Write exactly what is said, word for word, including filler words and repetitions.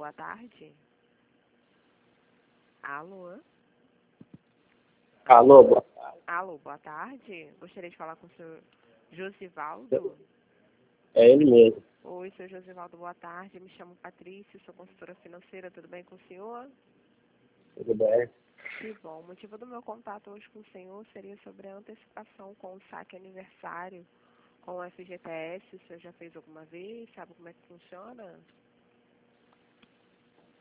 boa tarde. Alô? Alô, boa tarde. Alô, boa tarde. Gostaria de falar com o senhor Josivaldo. É ele mesmo. Oi, senhor Josivaldo, boa tarde. Me chamo Patrícia, sou consultora financeira. Tudo bem com o senhor? Tudo bem? Que bom. O motivo do meu contato hoje com o senhor seria sobre a antecipação com o saque aniversário com o F G T S. O senhor já fez alguma vez? Sabe como é que funciona?